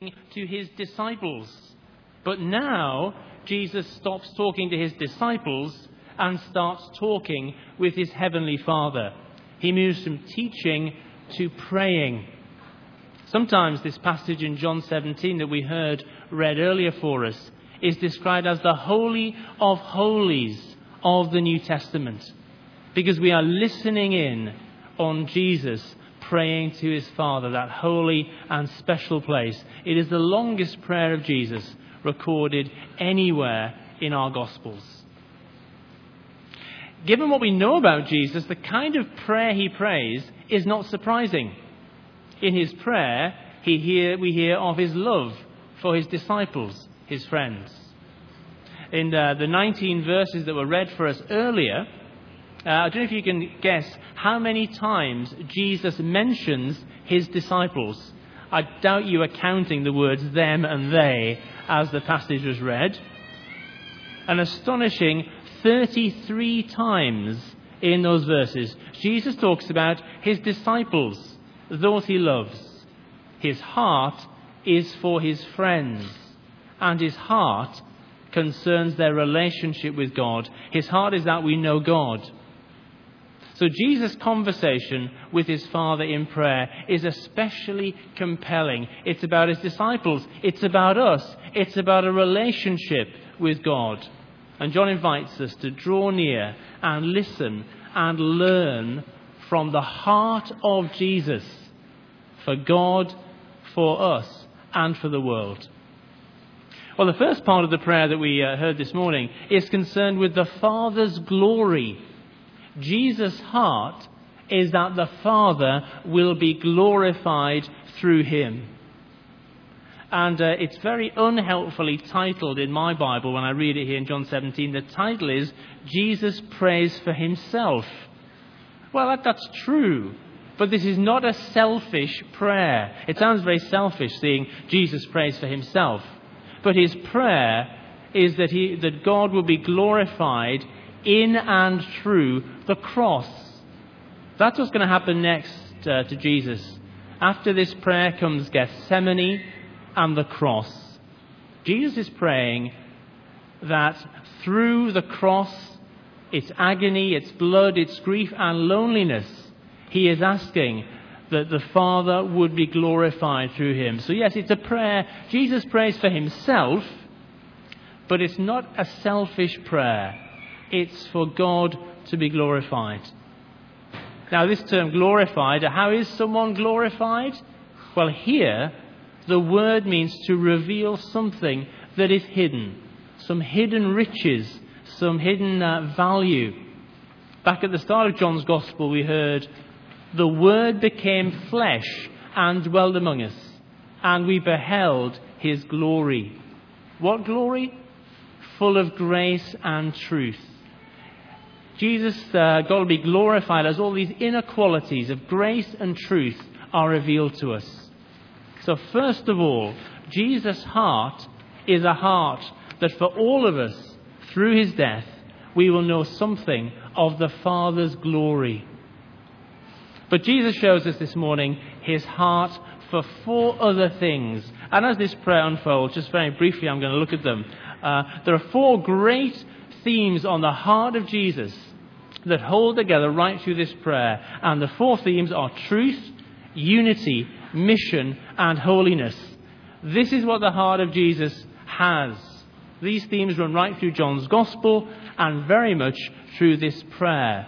to his disciples. But now Jesus stops talking to his disciples and starts talking with his heavenly Father. He moves from teaching to praying. Sometimes this passage in John 17 that we heard read earlier for us is described as the Holy of Holies of the New Testament, because we are listening in on Jesus praying to his Father, that holy and special place. It is the longest prayer of Jesus recorded anywhere in our Gospels. Given what we know about Jesus, the kind of prayer he prays is not surprising. In his prayer, we hear of his love for his disciples, his friends. In the 19 verses that were read for us earlier, I don't know if you can guess how many times Jesus mentions his disciples. I doubt you are counting the words them and they as the passage was read. An astonishing 33 times in those verses, Jesus talks about his disciples, those he loves. His heart is for his friends, and his heart concerns their relationship with God. His heart is that we know God. So Jesus' conversation with his Father in prayer is especially compelling. It's about his disciples. It's about us. It's about a relationship with God. And John invites us to draw near and listen and learn from the heart of Jesus for God, for us, and for the world. Well, the first part of the prayer that we heard this morning is concerned with the Father's glory. Jesus' heart is that the Father will be glorified through him. And it's very unhelpfully titled in my Bible when I read it here in John 17. The title is Jesus Prays for Himself. Well, that's true. But this is not a selfish prayer. It sounds very selfish seeing Jesus prays for himself. But his prayer is that God will be glorified in and through the cross. That's what's going to happen next to Jesus. After this prayer comes Gethsemane and the cross. Jesus is praying that through the cross, its agony, its blood, its grief and loneliness, he is asking that the Father would be glorified through him. So yes, it's a prayer. Jesus prays for himself, but it's not a selfish prayer. It's for God to be glorified. Now, this term glorified, how is someone glorified? Well, here, the word means to reveal something that is hidden. Some hidden riches, some hidden value. Back at the start of John's Gospel, we heard, the Word became flesh and dwelled among us, and we beheld his glory. What glory? Full of grace and truth. Jesus, God will be glorified as all these inner qualities of grace and truth are revealed to us. So first of all, Jesus' heart is a heart that for all of us, through his death, we will know something of the Father's glory. But Jesus shows us this morning his heart for 4 other things. And as this prayer unfolds, just very briefly, I'm going to look at them. There are 4 great themes on the heart of Jesus that hold together right through this prayer. And the 4 themes are truth, unity, mission, and holiness. This is what the heart of Jesus has. These themes run right through John's Gospel and very much through this prayer.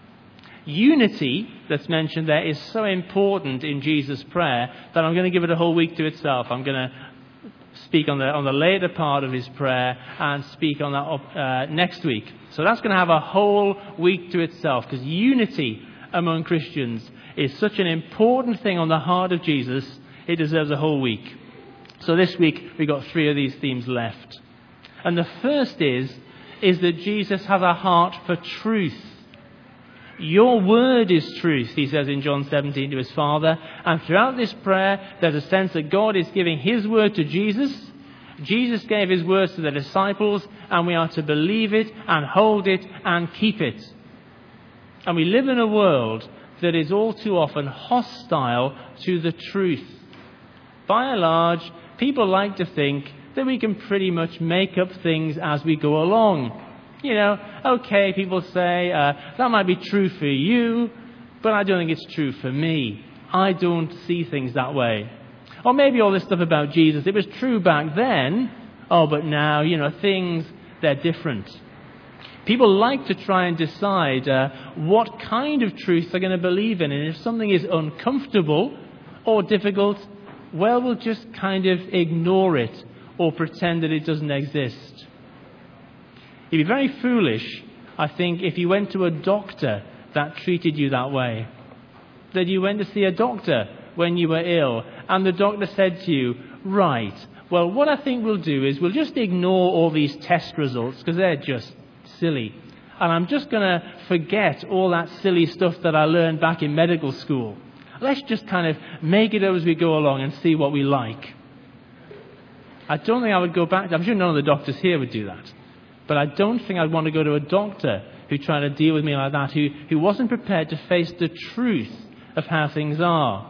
Unity that's mentioned there is so important in Jesus' prayer that I'm going to give it a whole week to itself. I'm going to speak on the later part of his prayer and speak on that next week. So that's going to have a whole week to itself, because unity among Christians is such an important thing on the heart of Jesus, it deserves a whole week. So this week we've got 3 of these themes left. And the first is that Jesus has a heart for truth. Your word is truth, he says in John 17 to his Father. And throughout this prayer, there's a sense that God is giving his word to Jesus. Jesus gave his words to the disciples, and we are to believe it and hold it and keep it. And we live in a world that is all too often hostile to the truth. By and large, people like to think that we can pretty much make up things as we go along. You know, okay, people say, that might be true for you, but I don't think it's true for me. I don't see things that way. Or maybe all this stuff about Jesus, it was true back then, but now, you know, things, they're different. People like to try and decide what kind of truth they're going to believe in. And if something is uncomfortable or difficult, well, we'll just kind of ignore it or pretend that it doesn't exist. You'd be very foolish, I think, if you went to a doctor that treated you that way. That you went to see a doctor when you were ill, and the doctor said to you, right, well, what I think we'll do is we'll just ignore all these test results because they're just silly. And I'm just going to forget all that silly stuff that I learned back in medical school. Let's just kind of make it up as we go along and see what we like. I don't think I would go back. I'm sure none of the doctors here would do that. But I don't think I'd want to go to a doctor who tried to deal with me like that, who wasn't prepared to face the truth of how things are.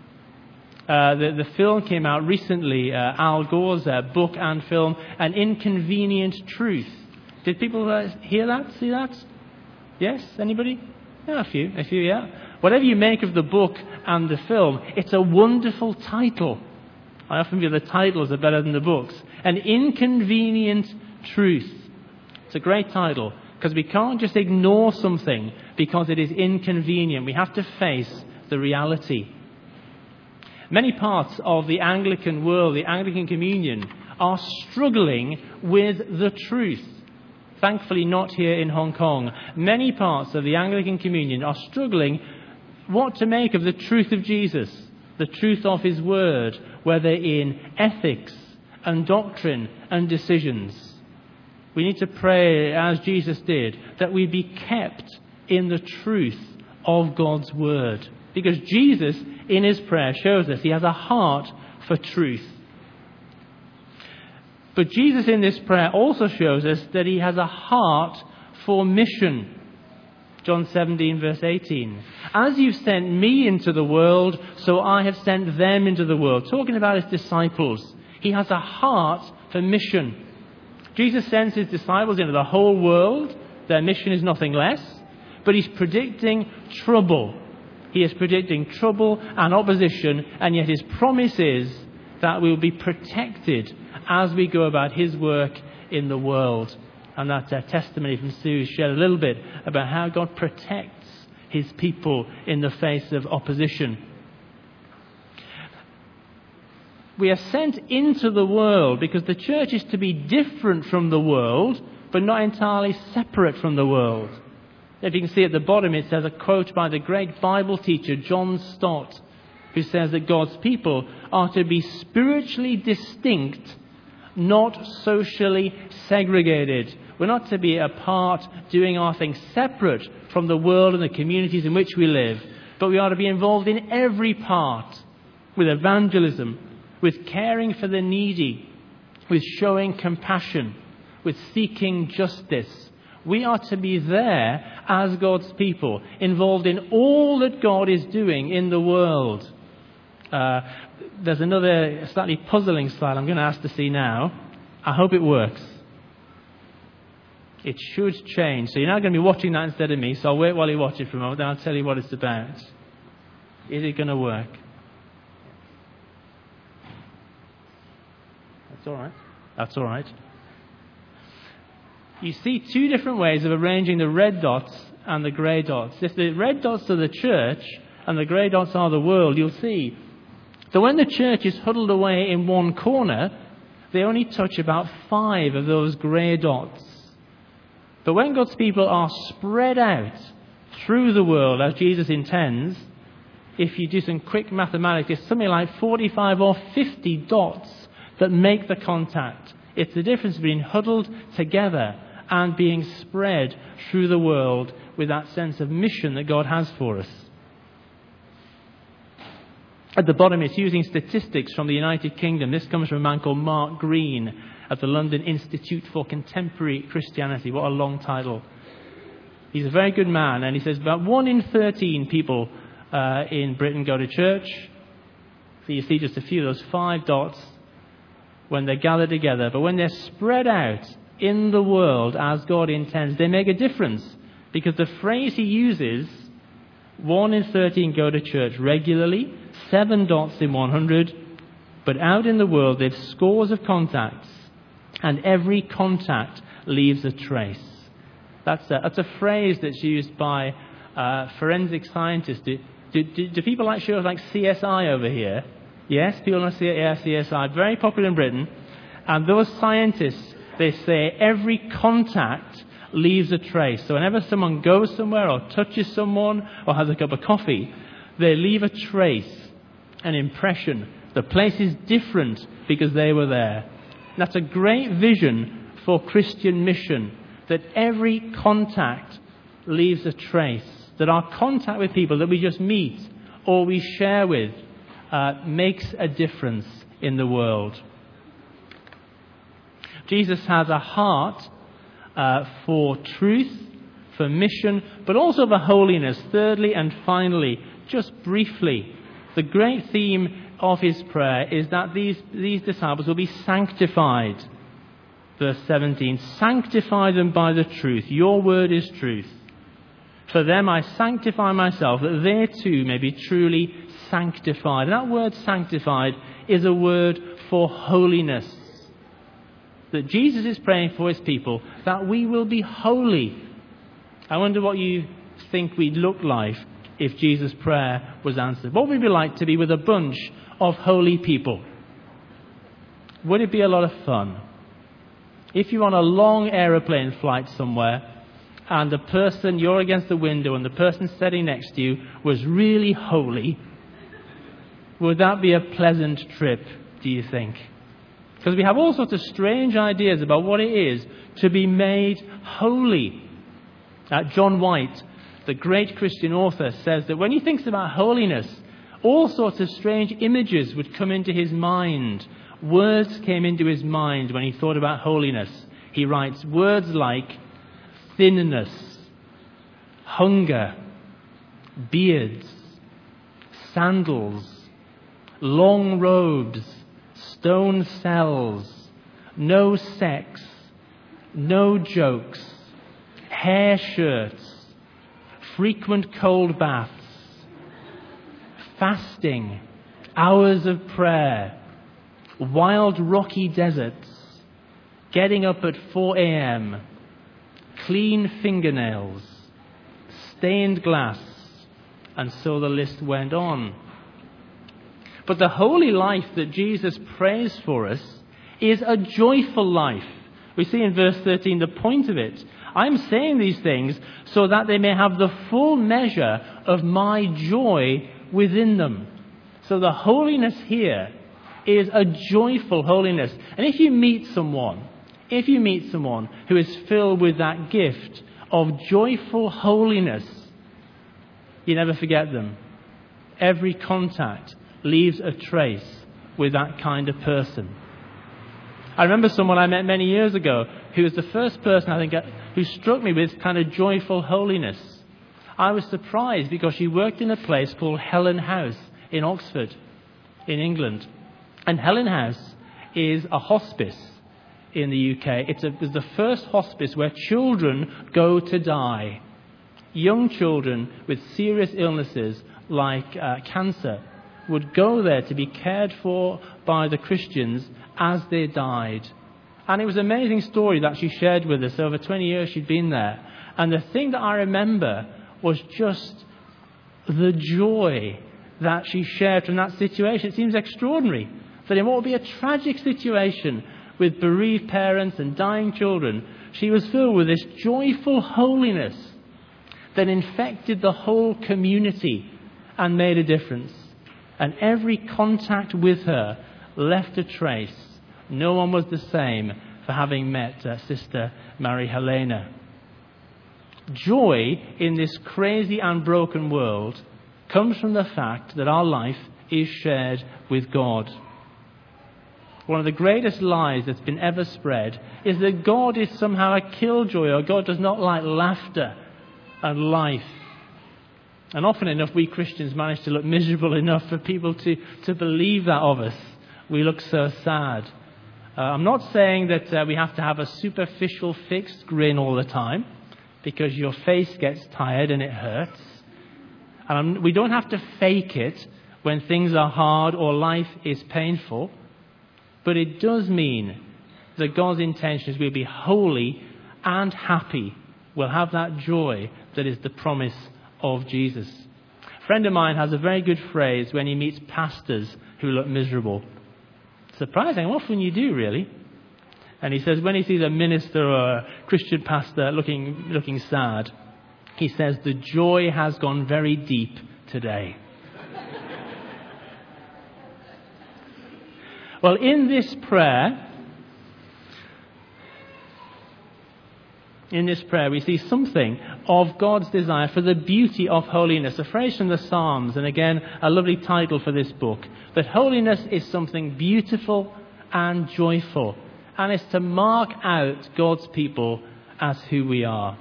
The film came out recently, Al Gore's book and film, An Inconvenient Truth. Did people hear that, see that? Yes? Anybody? Yeah, a few, yeah. Whatever you make of the book and the film, it's a wonderful title. I often feel the titles are better than the books. An Inconvenient Truth. It's a great title, because we can't just ignore something because it is inconvenient. We have to face the reality. Many parts of the Anglican world, the Anglican Communion, are struggling with the truth. Thankfully not here in Hong Kong. Many parts of the Anglican Communion are struggling what to make of the truth of Jesus, the truth of his word, whether in ethics and doctrine and decisions. We need to pray, as Jesus did, that we be kept in the truth of God's word. Because Jesus, in his prayer, shows us he has a heart for truth. But Jesus, in this prayer, also shows us that he has a heart for mission. John 17, verse 18. As you've sent me into the world, so I have sent them into the world. Talking about his disciples. He has a heart for mission. Jesus sends his disciples into the whole world. Their mission is nothing less. But he's predicting trouble. He is predicting trouble and opposition, and yet his promise is that we will be protected as we go about his work in the world. And that testimony from Sue shared a little bit about how God protects his people in the face of opposition. We are sent into the world because the church is to be different from the world, but not entirely separate from the world. If you can see at the bottom, it says a quote by the great Bible teacher John Stott, who says that God's people are to be spiritually distinct, not socially segregated. We're not to be apart, doing our things separate from the world and the communities in which we live, but we are to be involved in every part, with evangelism, with caring for the needy, with showing compassion, with seeking justice. We are to be there as God's people, involved in all that God is doing in the world. There's another slightly puzzling slide I'm going to ask to see now. I hope it works. It should change. So you're now going to be watching that instead of me, so I'll wait while you watch it for a moment, then I'll tell you what it's about. Is it going to work? That's all right. That's all right. You see two different ways of arranging the red dots and the grey dots. If the red dots are the church and the grey dots are the world, you'll see that when the church is huddled away in one corner, they only touch about 5 of those grey dots. But when God's people are spread out through the world as Jesus intends, if you do some quick mathematics, it's something like 45 or 50 dots that make the contact. It's the difference between huddled together and being spread through the world with that sense of mission that God has for us. At the bottom, it's using statistics from the United Kingdom. This comes from a man called Mark Green at the London Institute for Contemporary Christianity. What a long title. He's a very good man, and he says about 1 in 13 people in Britain go to church. So you see just a few of those 5 dots. when they're gathered together, but when they're spread out in the world as God intends, they make a difference. Because the phrase he uses, 1 in 13 go to church regularly, 7 dots in 100, but out in the world they've scores of contacts, and every contact leaves a trace. That's a phrase that's used by forensic scientists. Do people like shows like CSI over here? Yes, people know CSI, very popular in Britain. And those scientists, they say every contact leaves a trace. So whenever someone goes somewhere or touches someone or has a cup of coffee, they leave a trace, an impression. The place is different because they were there. That's a great vision for Christian mission, that every contact leaves a trace, that our contact with people that we just meet or we share with makes a difference in the world. Jesus has a heart for truth, for mission, but also for holiness. Thirdly and finally, just briefly, the great theme of his prayer is that these disciples will be sanctified. Verse 17, sanctify them by the truth. Your word is truth. For them I sanctify myself, that they too may be truly sanctified. And that word sanctified is a word for holiness. That Jesus is praying for his people, that we will be holy. I wonder what you think we'd look like if Jesus' prayer was answered. What would it be like to be with a bunch of holy people? Would it be a lot of fun? If you're on a long aeroplane flight somewhere and the person, you're against the window and the person sitting next to you was really holy, would that be a pleasant trip, do you think? Because we have all sorts of strange ideas about what it is to be made holy. John White, the great Christian author, says that when he thinks about holiness, all sorts of strange images would come into his mind. Words came into his mind when he thought about holiness. He writes words like thinness, hunger, beards, sandals, long robes, stone cells, no sex, no jokes, hair shirts, frequent cold baths, fasting, hours of prayer, wild rocky deserts, getting up at 4 a.m., clean fingernails, stained glass, and so the list went on. But the holy life that Jesus prays for us is a joyful life. We see in verse 13 the point of it. I'm saying these things so that they may have the full measure of my joy within them. So the holiness here is a joyful holiness. And if you meet someone who is filled with that gift of joyful holiness, you never forget them. Every contact leaves a trace with that kind of person. I remember someone I met many years ago who was the first person, I think, who struck me with kind of joyful holiness. I was surprised because she worked in a place called Helen House in Oxford, in England. And Helen House is a hospice in the UK. It's the first hospice where children go to die. Young children with serious illnesses like cancer would go there to be cared for by the Christians as they died. And it was an amazing story that she shared with us. Over 20 years she'd been there. And the thing that I remember was just the joy that she shared from that situation. It seems extraordinary that in what would be a tragic situation with bereaved parents and dying children, she was filled with this joyful holiness that infected the whole community and made a difference. And every contact with her left a trace. No one was the same for having met Sister Mary Helena. Joy in this crazy and broken world comes from the fact that our life is shared with God. One of the greatest lies that's been ever spread is that God is somehow a killjoy, or God does not like laughter and life. And often enough, we Christians manage to look miserable enough for people to believe that of us. We look so sad. I'm not saying that we have to have a superficial fixed grin all the time, because your face gets tired and it hurts. And we don't have to fake it when things are hard or life is painful. But it does mean that God's intention is we'll be holy and happy. We'll have that joy that is the promise of Jesus. A friend of mine has a very good phrase when he meets pastors who look miserable. Surprising, often you do, really. And he says when he sees a minister or a Christian pastor looking sad, he says, the joy has gone very deep today. Well, in this prayer, we see something of God's desire for the beauty of holiness. A phrase from the Psalms, and again, a lovely title for this book. That holiness is something beautiful and joyful. And it's to mark out God's people as who we are.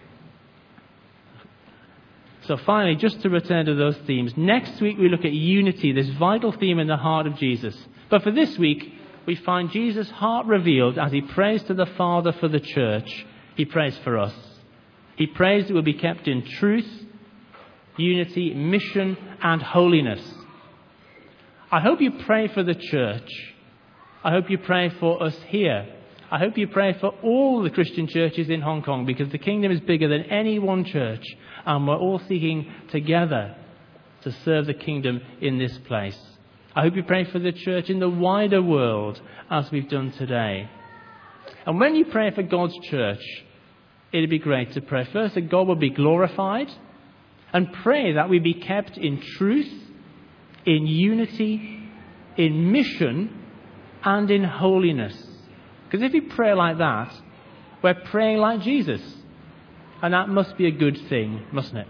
So finally, just to return to those themes, next week we look at unity, this vital theme in the heart of Jesus. But for this week, we find Jesus' heart revealed as he prays to the Father for the church. He prays for us. He prays that we'll be kept in truth, unity, mission, and holiness. I hope you pray for the church. I hope you pray for us here. I hope you pray for all the Christian churches in Hong Kong, because the kingdom is bigger than any one church, and we're all seeking together to serve the kingdom in this place. I hope you pray for the church in the wider world, as we've done today. And when you pray for God's church, it'd be great to pray first that God will be glorified, and pray that we be kept in truth, in unity, in mission, and in holiness. Because if you pray like that, we're praying like Jesus. And that must be a good thing, mustn't it?